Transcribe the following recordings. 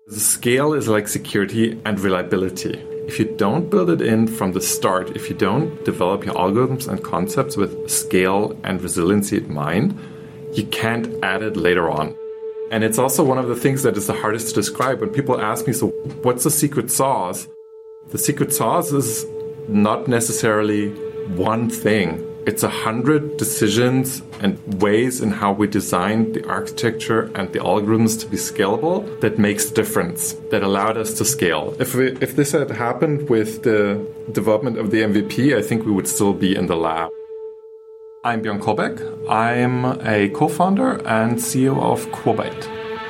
The scale is like security and reliability. If you don't build it in from the start, if you don't develop your algorithms and concepts with scale and resiliency in mind, you can't add it later on. And it's also one of the things that is the hardest to describe. When people ask me, so what's the secret sauce? The secret sauce is not necessarily one thing. It's 100 decisions and ways in how we design the architecture and the algorithms to be scalable that makes the difference, that allowed us to scale. If this had happened with the development of the MVP, I think we would still be in the lab. I'm Björn Kollbäck. I'm a co-founder and CEO of Quobyte.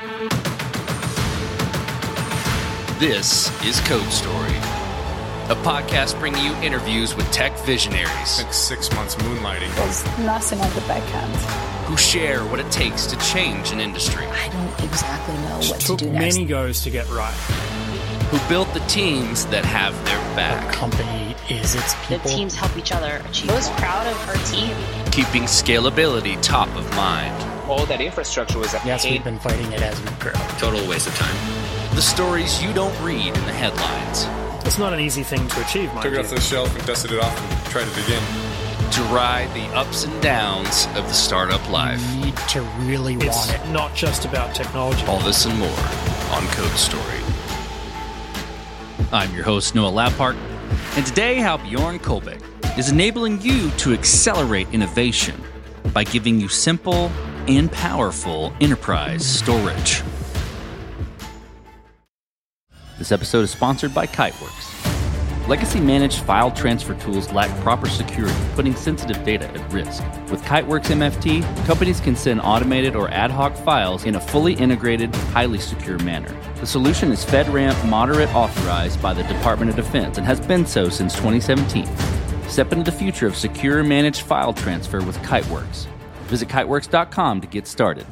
This is Code Story, a podcast bringing you interviews with tech visionaries. Like 6 months moonlighting. There's nothing at the back end. Who share what it takes to change an industry. I don't exactly know what to do took next. many goes to get right. Who built the teams that have their back. The company is its people. The teams help each other achieve. I was proud of our team. Keeping scalability top of mind. All that infrastructure was Yes, we've been fighting it as we grow. Total waste of time. The stories you don't read in the headlines. It's not an easy thing to achieve, mind Took it you. off the shelf and dusted it off and tried it again. To ride the ups and downs of the startup life. You need to really want It's it. not just about technology. All this and more on Code Story. I'm your host, Noah Lapart, and today how Björn Kollbäck is enabling you to accelerate innovation by giving you simple and powerful enterprise storage. This episode is sponsored by Kiteworks. Legacy-managed file transfer tools lack proper security, putting sensitive data at risk. With Kiteworks MFT, companies can send automated or ad hoc files in a fully integrated, highly secure manner. The solution is FedRAMP Moderate authorized by the Department of Defense and has been so since 2017. Step into the future of secure managed file transfer with Kiteworks. Visit kiteworks.com to get started.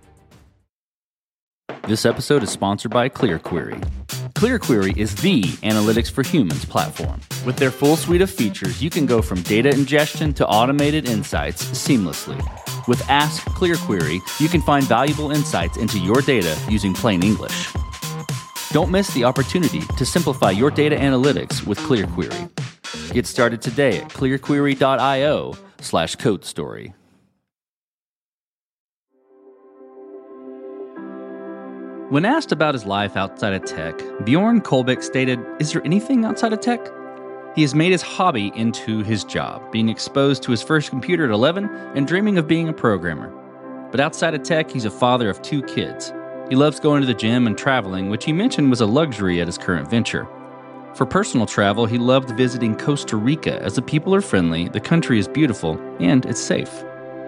This episode is sponsored by ClearQuery. ClearQuery is the Analytics for Humans platform. With their full suite of features, you can go from data ingestion to automated insights seamlessly. With Ask ClearQuery, you can find valuable insights into your data using plain English. Don't miss the opportunity to simplify your data analytics with ClearQuery. Get started today at clearquery.io/codestory. When asked about his life outside of tech, Björn Kollbäck stated, "Is there anything outside of tech?" He has made his hobby into his job, being exposed to his first computer at 11 and dreaming of being a programmer. But outside of tech, he's a father of 2 kids. He loves going to the gym and traveling, which he mentioned was a luxury at his current venture. For personal travel, he loved visiting Costa Rica as the people are friendly, the country is beautiful, and it's safe.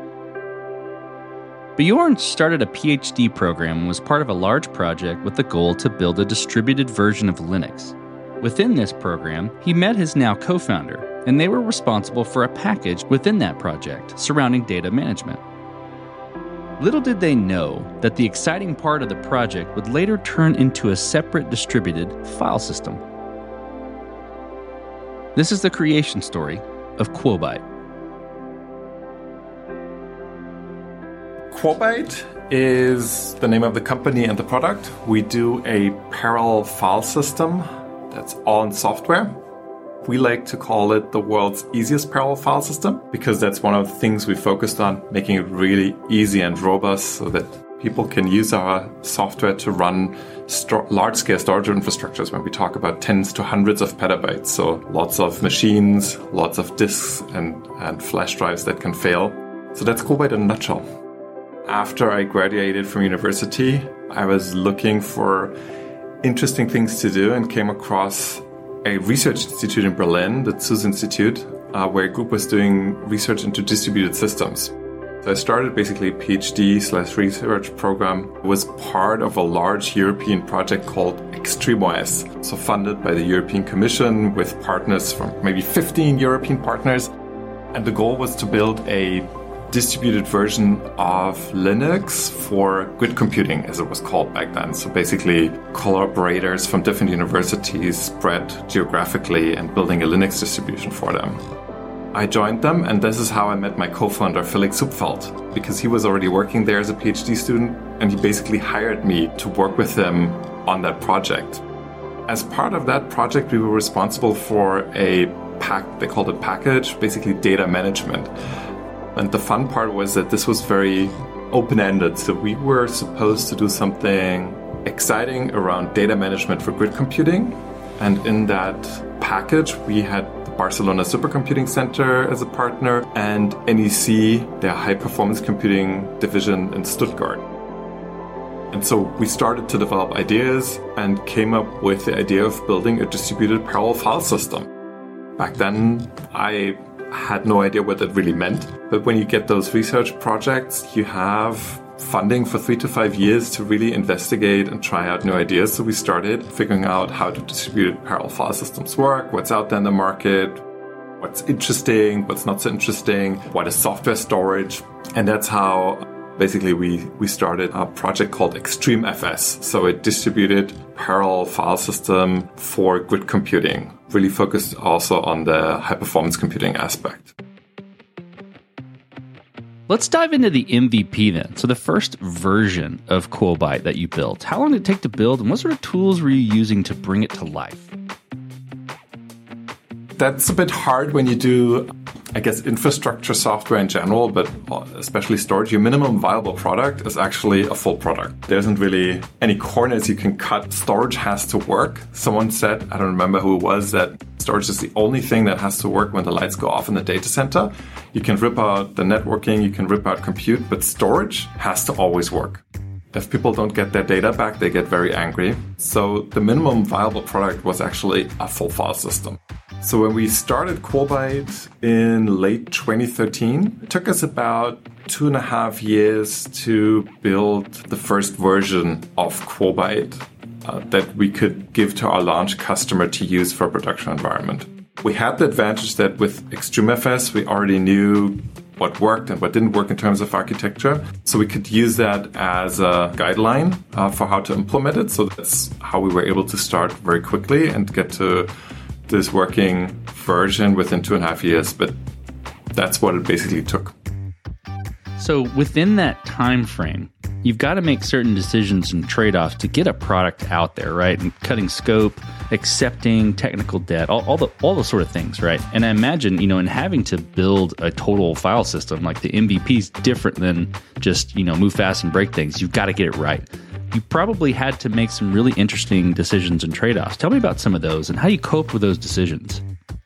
Björn started a PhD program and was part of a large project with the goal to build a distributed version of Linux. Within this program, he met his now co-founder, and they were responsible for a package within that project surrounding data management. Little did they know that the exciting part of the project would later turn into a separate distributed file system. This is the creation story of Quobyte. Quobyte is the name of the company and the product. We do a parallel file system that's all in software. We like to call it the world's easiest parallel file system because that's one of the things we focused on, making it really easy and robust so that people can use our software to run large-scale storage infrastructures when we talk about tens to hundreds of petabytes. So lots of machines, lots of disks and flash drives that can fail. So that's Quobyte in a nutshell. After I graduated from university, I was looking for interesting things to do and came across a research institute in Berlin, the ZUS Institute, where a group was doing research into distributed systems. So I started basically a PhD/research program. It was part of a large European project called ExtremeOS, so funded by the European Commission with partners from maybe 15 European partners. And the goal was to build a distributed version of Linux for grid computing, as it was called back then. So basically collaborators from different universities spread geographically and building a Linux distribution for them. I joined them, and this is how I met my co-founder, Felix Supfeld, because he was already working there as a PhD student, and he basically hired me to work with him on that project. As part of that project, we were responsible for a they called it package, basically data management. And the fun part was that this was very open-ended. So we were supposed to do something exciting around data management for grid computing. And in that package, we had the Barcelona Supercomputing Center as a partner and NEC, their high-performance computing division in Stuttgart. And so we started to develop ideas and came up with the idea of building a distributed parallel file system. Back then, I had no idea what that really meant. But when you get those research projects, you have funding for 3 to 5 years to really investigate and try out new ideas. So we started figuring out how do distributed parallel file systems work, what's out there in the market, what's interesting, what's not so interesting, what is software storage. And that's how basically we started a project called ExtremeFS. So a distributed parallel file system for grid computing, really focused also on the high performance computing aspect. Let's dive into the MVP then. So the first version of Quobyte that you built, how long did it take to build and what sort of tools were you using to bring it to life? That's a bit hard when you do, I guess, infrastructure software in general, but especially storage. Your minimum viable product is actually a full product. There isn't really any corners you can cut. Storage has to work. Someone said, I don't remember who it was, that storage is the only thing that has to work when the lights go off in the data center. You can rip out the networking, you can rip out compute, but storage has to always work. If people don't get their data back, they get very angry. So the minimum viable product was actually a full file system. So when we started Quobyte in late 2013, it took us about 2.5 years to build the first version of Quobyte that we could give to our launch customer to use for a production environment. We had the advantage that with ExtremeFS, we already knew what worked and what didn't work in terms of architecture. So we could use that as a guideline for how to implement it. So that's how we were able to start very quickly and get to this working version within 2.5 years. But that's what it basically took. So within that time frame, you've got to make certain decisions and trade-offs to get a product out there, right? And cutting scope, accepting technical debt, all the sort of things, right? And I imagine, in having to build a total file system, like the MVP is different than just, move fast and break things. You've got to get it right. You probably had to make some really interesting decisions and trade-offs. Tell me about some of those and how you coped with those decisions.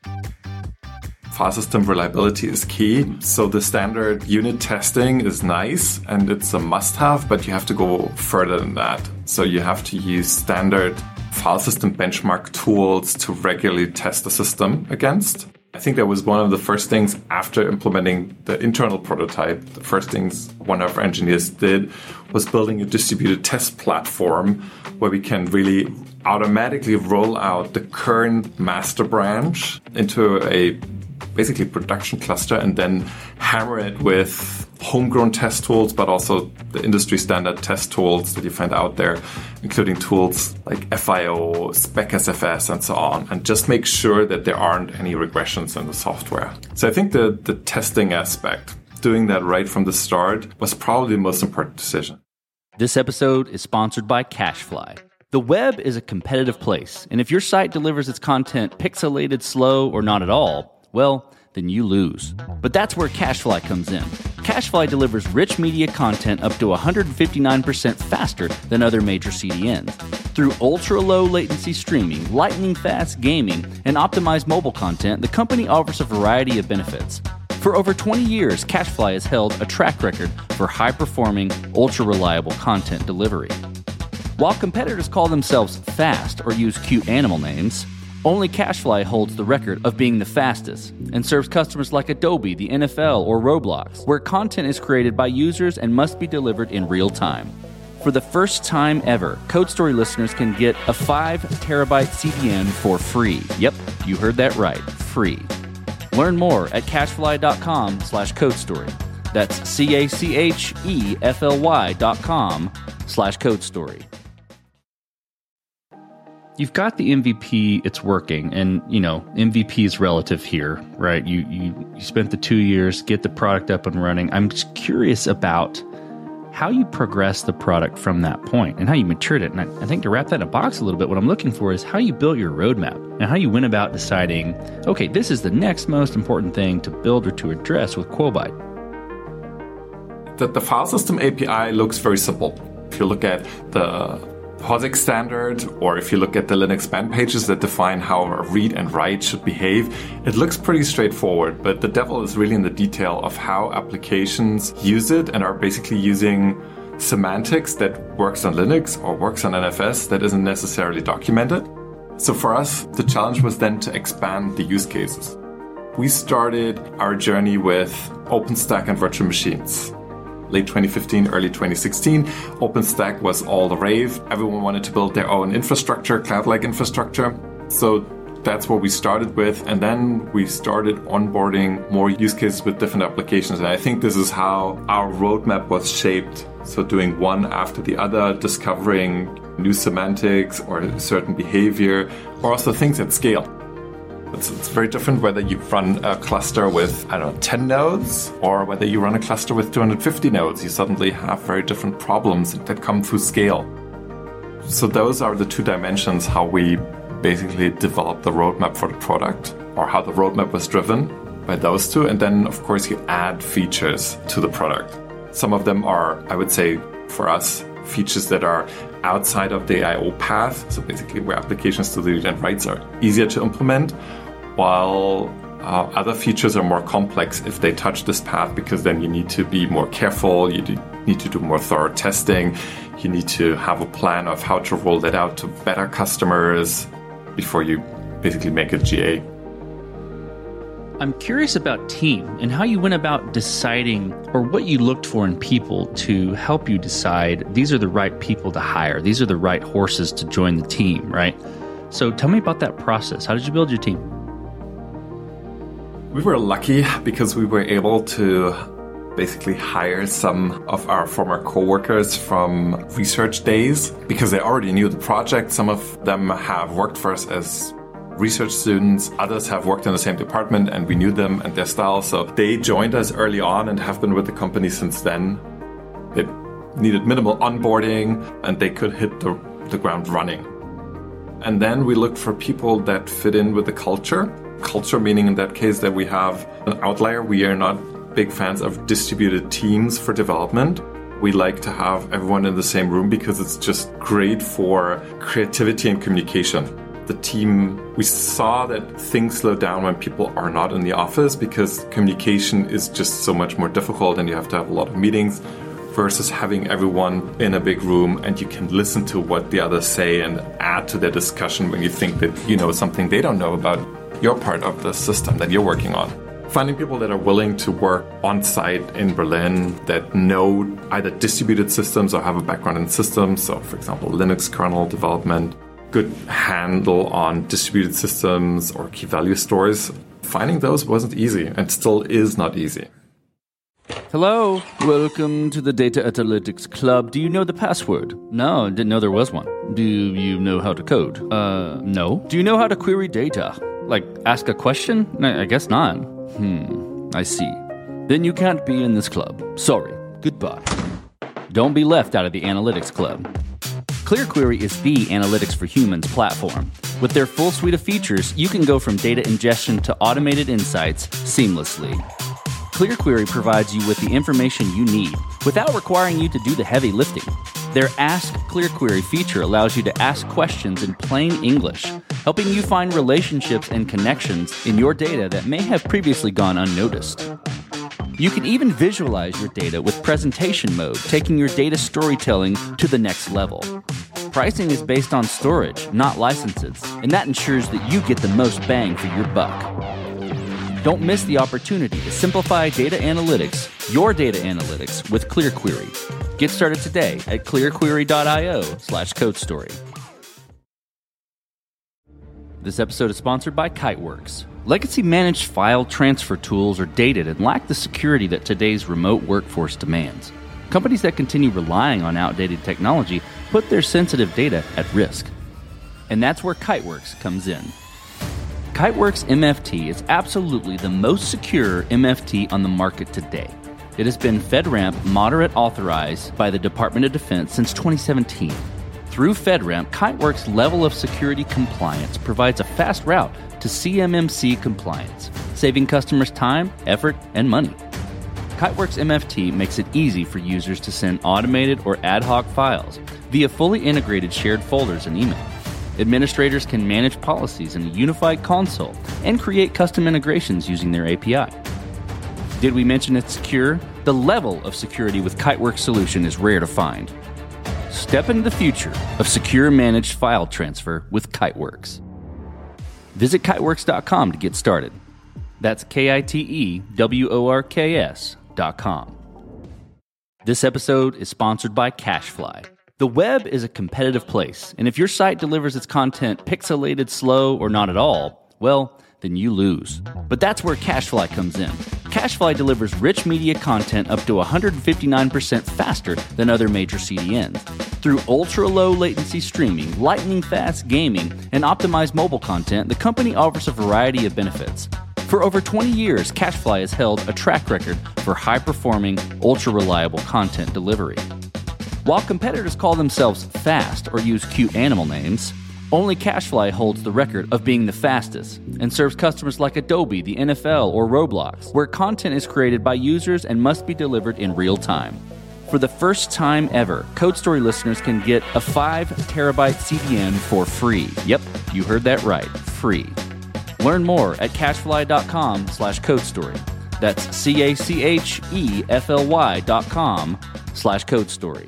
File system reliability is key. So the standard unit testing is nice and it's a must-have, but you have to go further than that. So you have to use standard file system benchmark tools to regularly test the system against. I think that was one of the first things after implementing the internal prototype. The first things one of our engineers did was building a distributed test platform where we can really automatically roll out the current master branch into a basically production cluster and then hammer it with homegrown test tools, but also the industry standard test tools that you find out there, including tools like FIO, SpecSFS, and so on, and just make sure that there aren't any regressions in the software. So I think the testing aspect, doing that right from the start, was probably the most important decision. This episode is sponsored by CacheFly. The web is a competitive place, and if your site delivers its content pixelated, slow, or not at all, well, then you lose. But that's where CacheFly comes in. CacheFly delivers rich media content up to 159% faster than other major CDNs. Through ultra-low latency streaming, lightning-fast gaming, and optimized mobile content, the company offers a variety of benefits. For over 20 years, CacheFly has held a track record for high-performing, ultra-reliable content delivery. While competitors call themselves fast or use cute animal names, only CacheFly holds the record of being the fastest and serves customers like Adobe, the NFL, or Roblox, where content is created by users and must be delivered in real time. For the first time ever, CodeStory listeners can get a 5 terabyte CDN for free. Yep, you heard that right, free. Learn more at cachefly.com/CodeStory. That's CACHEFLY.com/CodeStory. You've got the MVP, it's working, and, MVP is relative here, right? You spent the 2 years, get the product up and running. I'm just curious about how you progress the product from that point and how you matured it. And I think to wrap that in a box a little bit, what I'm looking for is how you built your roadmap and how you went about deciding, okay, this is the next most important thing to build or to address with Quobyte. The file system API looks very simple. If you look at the POSIX standard, or if you look at the Linux man pages that define how a read and write should behave, it looks pretty straightforward, but the devil is really in the detail of how applications use it and are basically using semantics that works on Linux or works on NFS that isn't necessarily documented. So for us, the challenge was then to expand the use cases. We started our journey with OpenStack and virtual machines. Late 2015, early 2016, OpenStack was all the rave. Everyone wanted to build their own infrastructure, cloud-like infrastructure. So that's what we started with. And then we started onboarding more use cases with different applications. And I think this is how our roadmap was shaped. So doing one after the other, discovering new semantics or certain behavior, or also things at scale. It's very different whether you run a cluster with, 10 nodes, or whether you run a cluster with 250 nodes. You suddenly have very different problems that come through scale. So those are the two dimensions how we basically developed the roadmap for the product, or how the roadmap was driven by those two. And then, of course, you add features to the product. Some of them are, I would say, for us, features that are outside of the I/O path, so basically where applications to the read and writes are easier to implement, while other features are more complex if they touch this path, because then you need to be more careful, you need to do more thorough testing, you need to have a plan of how to roll that out to beta customers before you basically make it GA. I'm curious about team and how you went about deciding, or what you looked for in people to help you decide these are the right people to hire, these are the right horses to join the team, right? So tell me about that process. How did you build your team? We were lucky because we were able to basically hire some of our former coworkers from research days because they already knew the project. Some of them have worked for us as research students. Others have worked in the same department and we knew them and their style. So they joined us early on and have been with the company since then. It needed minimal onboarding and they could hit the ground running. And then we looked for people that fit in with the culture. Culture meaning in that case that we have an outlier. We are not big fans of distributed teams for development. We like to have everyone in the same room because it's just great for creativity and communication. The team, we saw that things slow down when people are not in the office because communication is just so much more difficult and you have to have a lot of meetings versus having everyone in a big room and you can listen to what the others say and add to their discussion when you think that you know something they don't know about your part of the system that you're working on. Finding people that are willing to work on site in Berlin that know either distributed systems or have a background in systems. So, for example, Linux kernel development, good handle on distributed systems or key value stores. Finding those wasn't easy and still is not easy. Hello, welcome to the Data Analytics Club. Do you know the password? No, didn't know there was one. Do you know how to code? No. Do you know how to query data? Like, ask a question? I guess not. I see. Then you can't be in this club. Sorry. Goodbye. Don't be left out of the Analytics Club. ClearQuery is the Analytics for Humans platform. With their full suite of features, you can go from data ingestion to automated insights seamlessly. ClearQuery provides you with the information you need without requiring you to do the heavy lifting. Their Ask ClearQuery feature allows you to ask questions in plain English, helping you find relationships and connections in your data that may have previously gone unnoticed. You can even visualize your data with presentation mode, taking your data storytelling to the next level. Pricing is based on storage, not licenses, and that ensures that you get the most bang for your buck. Don't miss the opportunity to simplify data analytics, your data analytics, with ClearQuery. Get started today at clearquery.io/codestory. This episode is sponsored by Kiteworks. Legacy managed file transfer tools are dated and lack the security that today's remote workforce demands. Companies that continue relying on outdated technology put their sensitive data at risk. And that's where Kiteworks comes in. Kiteworks MFT is absolutely the most secure MFT on the market today. It has been FedRAMP Moderate authorized by the Department of Defense since 2017. Through FedRAMP, Kiteworks' level of security compliance provides a fast route to CMMC compliance, saving customers time, effort, and money. Kiteworks MFT makes it easy for users to send automated or ad hoc files via fully integrated shared folders and email. Administrators can manage policies in a unified console and create custom integrations using their API. Did we mention it's secure? The level of security with Kiteworks solution is rare to find. Step into the future of secure managed file transfer with Kiteworks. Visit kiteworks.com to get started. That's KITEWORKS.com. This episode is sponsored by CacheFly. The web is a competitive place, and if your site delivers its content pixelated, slow, or not at all, well, then you lose. But that's where CacheFly comes in. CacheFly delivers rich media content up to 159% faster than other major CDNs. Through ultra-low latency streaming, lightning-fast gaming, and optimized mobile content, the company offers a variety of benefits. For over 20 years, CacheFly has held a track record for high-performing, ultra-reliable content delivery. While competitors call themselves fast or use cute animal names, only CacheFly holds the record of being the fastest and serves customers like Adobe, the NFL, or Roblox, where content is created by users and must be delivered in real time. For the first time ever, CodeStory listeners can get a 5 terabyte CDN for free. Yep, you heard that right, free. Learn more at cachefly.com/CodeStory. That's CACHEFLY.com/CodeStory.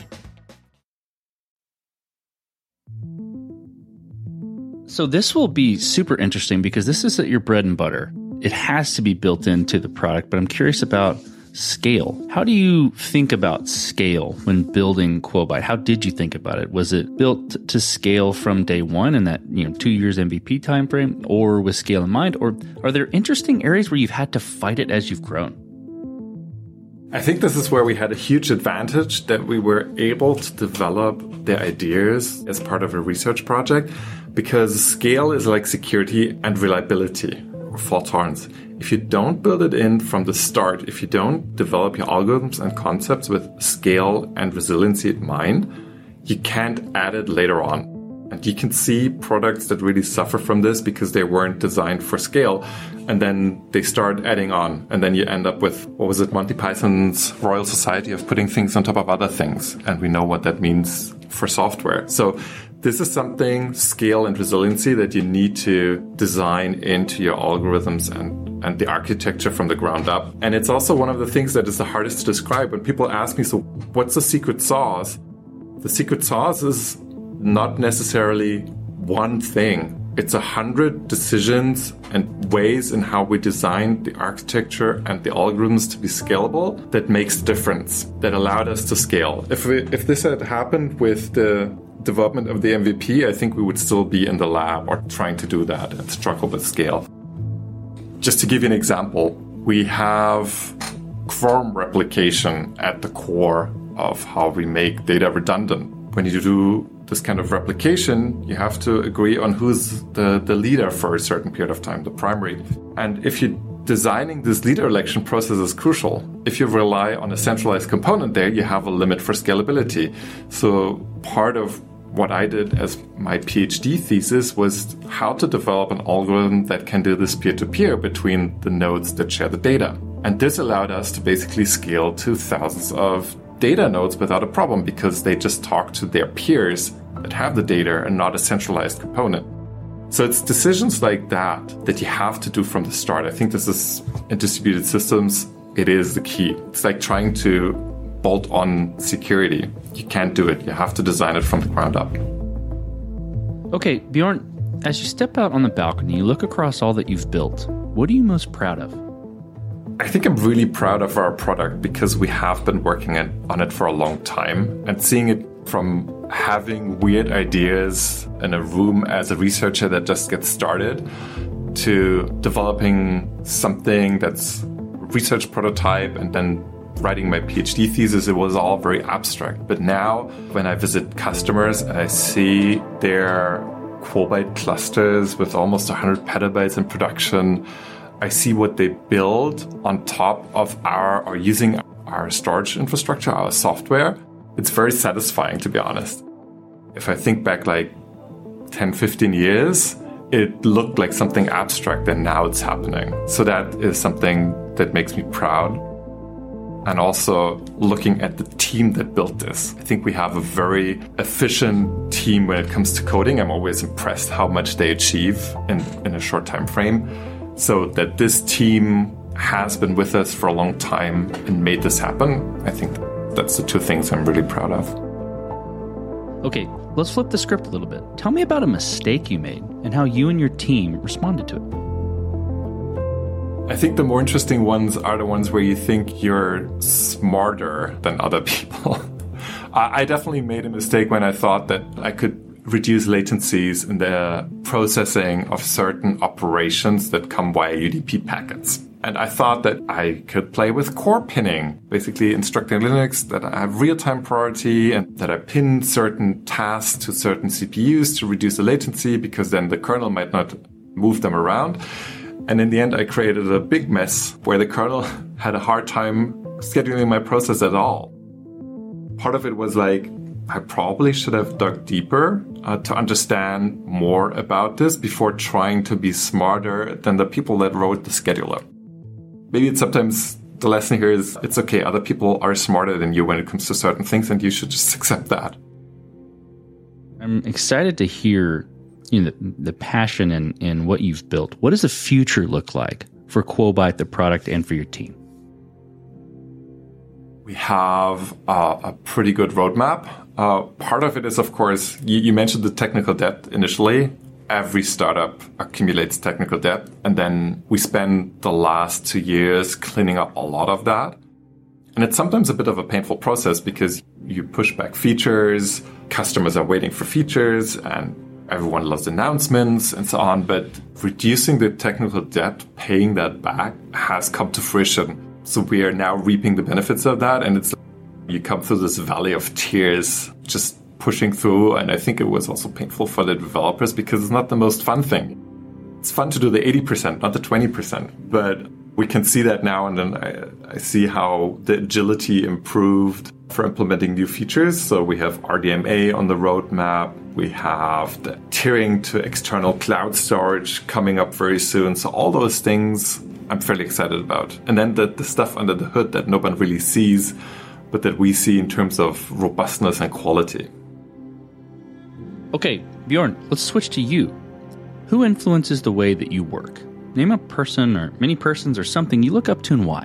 So this will be super interesting because this is your bread and butter. It has to be built into the product, but I'm curious about scale. How do you think about scale when building Quobyte? How did you think about it? Was it built to scale from day one in that 2 years MVP timeframe, or with scale in mind? Or are there interesting areas where you've had to fight it as you've grown? I think this is where we had a huge advantage, that we were able to develop the ideas as part of a research project, because scale is like security and reliability or fault tolerance. If you don't build it in from the start, if you don't develop your algorithms and concepts with scale and resiliency in mind, you can't add it later on. And you can see products that really suffer from this because they weren't designed for scale. And then they start adding on. And then you end up with, Monty Python's Royal Society of putting things on top of other things. And we know what that means for software. So this is something, scale and resiliency, that you need to design into your algorithms and the architecture from the ground up. And it's also one of the things that is the hardest to describe. When people ask me, so what's the secret sauce? The secret sauce is not necessarily one thing. It's 100 decisions and ways in how we design the architecture and the algorithms to be scalable that makes the difference, that allowed us to scale. If this had happened with the development of the MVP, I think we would still be in the lab or trying to do that and struggle with scale. Just to give you an example, we have quorum replication at the core of how we make data redundant. When you do this kind of replication, you have to agree on who's the leader for a certain period of time, the primary. And if you're designing this leader election process is crucial. If you rely on a centralized component there, you have a limit for scalability. So part of what I did as my PhD thesis was how to develop an algorithm that can do this peer-to-peer between the nodes that share the data. And this allowed us to basically scale to thousands of data nodes without a problem, because they just talk to their peers that have the data and not a centralized component. So it's decisions like that you have to do from the start. I think this is, in distributed systems, it is the key. It's like trying to bolt on security. You can't do it. You have to design it from the ground up. Okay, Bjorn, as you step out on the balcony, you look across all that you've built. What are you most proud of? I think I'm really proud of our product because we have been working on it for a long time, and seeing it from having weird ideas in a room as a researcher that just gets started to developing something that's research prototype and then writing my PhD thesis, it was all very abstract. But now when I visit customers, I see their Quobyte clusters with almost 100 petabytes in production. I see what they build on top of or using our storage infrastructure, our software, it's very satisfying, to be honest. If I think back like 10, 15 years, it looked like something abstract, and now it's happening. So that is something that makes me proud. And also looking at the team that built this. I think we have a very efficient team when it comes to coding. I'm always impressed how much they achieve in a short time frame. So that this team has been with us for a long time and made this happen, I think that's the two things I'm really proud of. Okay, let's flip the script a little bit. Tell me about a mistake you made and how you and your team responded to it. I think the more interesting ones are the ones where you think you're smarter than other people. I definitely made a mistake when I thought that I could reduce latencies in the processing of certain operations that come via UDP packets. And I thought that I could play with core pinning, basically instructing Linux that I have real-time priority and that I pin certain tasks to certain CPUs to reduce the latency, because then the kernel might not move them around. And in the end, I created a big mess where the kernel had a hard time scheduling my process at all. Part of it was like, I probably should have dug deeper to understand more about this before trying to be smarter than the people that wrote the scheduler. Maybe it's sometimes the lesson here is it's okay, other people are smarter than you when it comes to certain things, and you should just accept that. I'm excited to hear the passion in what you've built. What does the future look like for Quobyte, the product, and for your team? We have a pretty good roadmap. Part of it is, of course, you mentioned the technical debt initially. Every startup accumulates technical debt, and then we spend the last 2 years cleaning up a lot of that. And it's sometimes a bit of a painful process because you push back features, customers are waiting for features, and everyone loves announcements and so on. But reducing the technical debt, paying that back, has come to fruition. So we are now reaping the benefits of that, and it's you come through this valley of tears, just pushing through. And I think it was also painful for the developers because it's not the most fun thing. It's fun to do the 80%, not the 20%. But we can see that now, and then I see how the agility improved for implementing new features. So we have RDMA on the roadmap. We have the tiering to external cloud storage coming up very soon. So all those things I'm fairly excited about. And then the stuff under the hood that no one really sees, but that we see in terms of robustness and quality. Okay, Bjorn, let's switch to you. Who influences the way that you work? Name a person or many persons or something you look up to and why.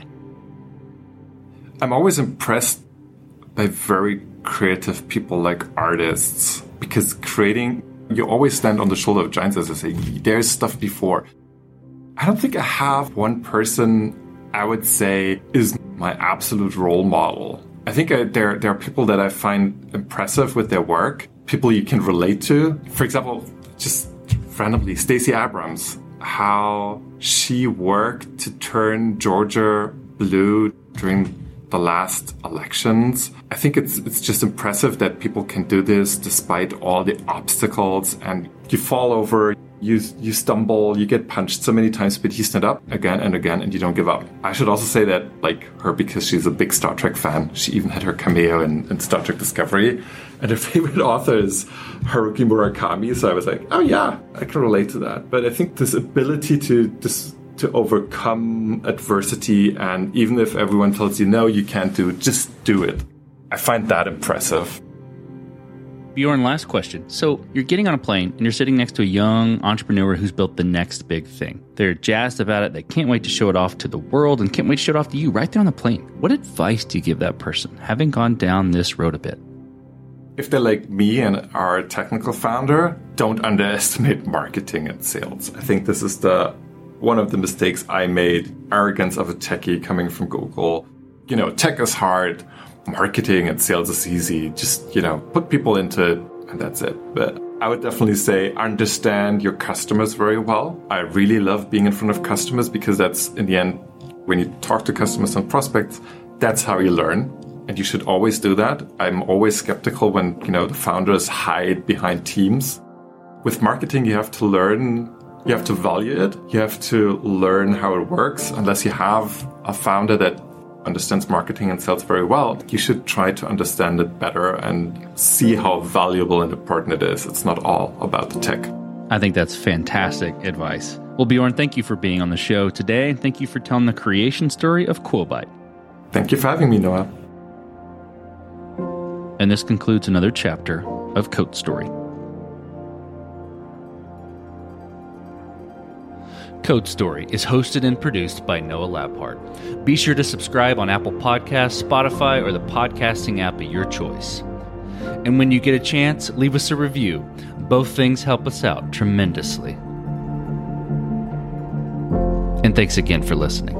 I'm always impressed by very creative people like artists, because creating, you always stand on the shoulder of giants, as I say. There's stuff before. I don't think I have one person I would say is my absolute role model. I think there are people that I find impressive with their work, people you can relate to. For example, just randomly, Stacey Abrams, how she worked to turn Georgia blue during the last elections. I think it's just impressive that people can do this despite all the obstacles, and you fall over, you stumble, you get punched so many times, but you stand up again and again and you don't give up. I should also say that, like her, because she's a big Star Trek fan, she even had her cameo in Star Trek Discovery, and her favorite author is Haruki Murakami, so I was like, oh yeah, I can relate to that. But I think this ability to overcome adversity, and even if everyone tells you no, you can't do it, just do it. I find that impressive. Bjorn, last question. So you're getting on a plane and you're sitting next to a young entrepreneur who's built the next big thing. They're jazzed about it. They can't wait to show it off to the world and can't wait to show it off to you right there on the plane. What advice do you give that person, having gone down this road a bit? If they're like me and are a technical founder, don't underestimate marketing and sales. I think this is one of the mistakes I made. Arrogance of a techie coming from Google. Tech is hard. Marketing and sales is easy. Just, put people into it and that's it. But I would definitely say understand your customers very well. I really love being in front of customers because that's, in the end, when you talk to customers and prospects, that's how you learn. And you should always do that. I'm always skeptical when, the founders hide behind teams. With marketing, you have to learn, you have to value it. You have to learn how it works, unless you have a founder that understands marketing and sales very well, you should try to understand it better and see how valuable and important it is. It's not all about the tech. I think that's fantastic advice. Well, Bjorn, thank you for being on the show today. And thank you for telling the creation story of Quobyte. Thank you for having me, Noah. And this concludes another chapter of Code Story. Code Story is hosted and produced by Noah Labhart. Be sure to subscribe on Apple Podcasts, Spotify, or the podcasting app of your choice. And when you get a chance, leave us a review. Both things help us out tremendously. And thanks again for listening.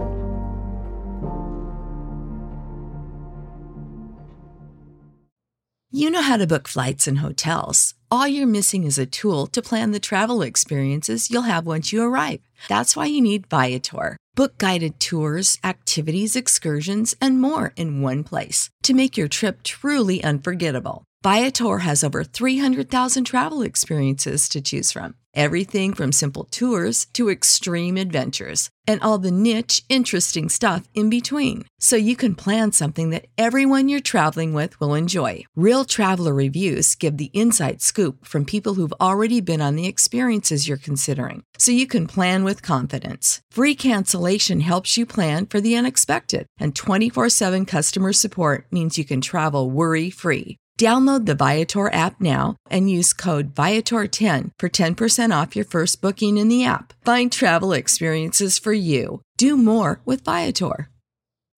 You know how to book flights and hotels. All you're missing is a tool to plan the travel experiences you'll have once you arrive. That's why you need Viator. Book guided tours, activities, excursions, and more in one place to make your trip truly unforgettable. Viator has over 300,000 travel experiences to choose from. Everything from simple tours to extreme adventures and all the niche, interesting stuff in between. So you can plan something that everyone you're traveling with will enjoy. Real traveler reviews give the inside scoop from people who've already been on the experiences you're considering. So you can plan with confidence. Free cancellation helps you plan for the unexpected. And 24/7 customer support means you can travel worry-free. Download the Viator app now and use code Viator10 for 10% off your first booking in the app. Find travel experiences for you. Do more with Viator.